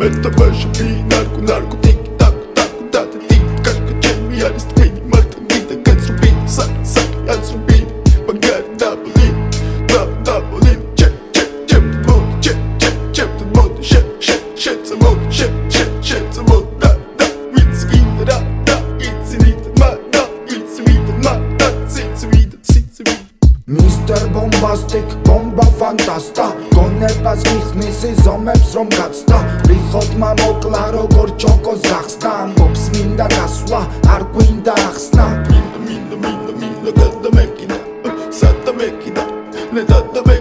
Metavaša i narkotik, tako da te ti kažka će mi ja list vidi mrtav vida kad su biti saki ja su biti magari da bolim čep te budi šep za vodu da it's videra it's videra Mr. Bombastic, bomba fantasta გონებას გიხსნის ზომებს რომ გაცდა რიხოთ მამოკლა როგორ ჩოკოს გახსნა ამბობს მინდა გასვლა არ გვინდა ახსნა მინდა გადამეკიდა სადა მეკიდა ნე დადამეკიდა